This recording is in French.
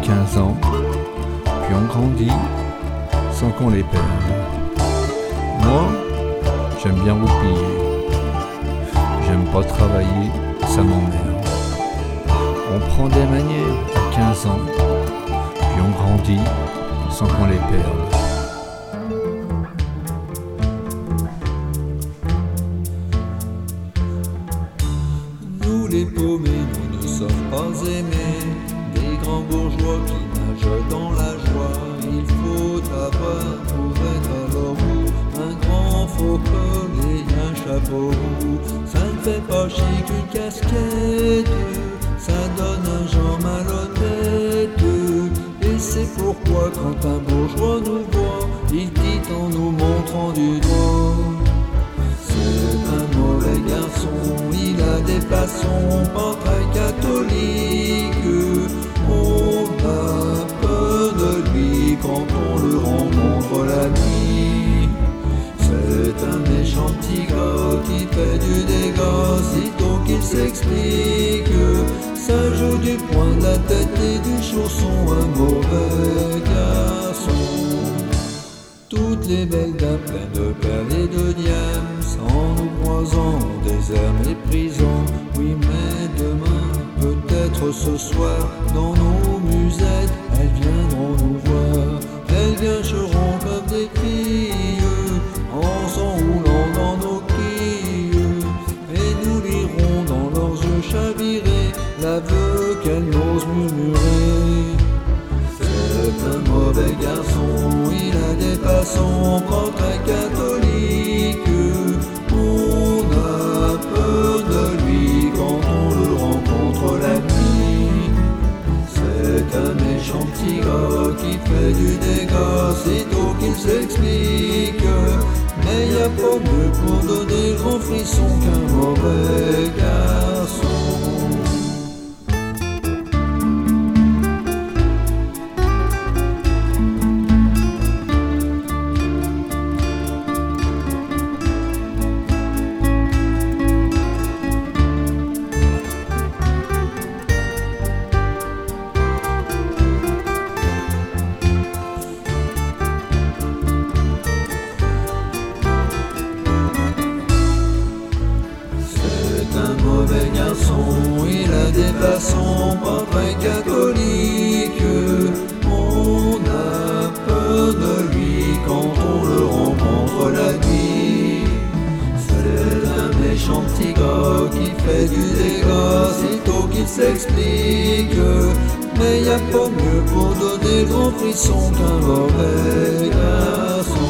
15 ans, puis on grandit sans qu'on les perde. Moi, j'aime bien roupiller, j'aime pas travailler, ça m'emmerde. On prend des manières à 15 ans, puis on grandit sans qu'on les perde. Nous les paumés, nous ne sommes pas aimés des grands bourgeois qui nagent dans la joie. Il faut avoir pour être à leur goût un grand faux col et un chapeau roux. Ça ne fait pas chic une casquette, ça donne un genre malhonnête. Et c'est pourquoi quand un bourgeois nous voit, il dit en nous montrant du doigt: c'est un mauvais garçon, il a des façons pas très catholiques. On a peur de lui quand on le rencontre la nuit. C'est un méchant petit gars qui fait du dégât sitôt qu'il s'explique. Ça joue du poing de la tête et du chausson, un mauvais garçon. Toutes les belles dames pleines de perles et de diamants, en nous croisant au désert méprisant. Oui, mais demain, peut-être ce soir, dans nos musettes, elles viendront nous voir. Elles viendront comme des filles, en s'enroulant dans nos quilles, et nous lirons dans leurs yeux chavirés l'aveu qu'elles n'osent murmurer. C'est un mauvais garçon, il a des façons pas très catholiques. On a peur de lui quand on le rencontre la nuit. C'est un méchant petit gars qui fait du dégât sitôt qu'il s'explique. Mais y a pas mieux pour donner grand frisson qu'un mauvais garçon. Un mauvais garçon, il a des façons pas très catholiques. On a peur de lui quand on le rencontre la nuit. C'est un méchant petit gars qui fait du dégât sitôt qu'il s'explique. Mais y a pas mieux pour donner grand frisson qu'un mauvais garçon.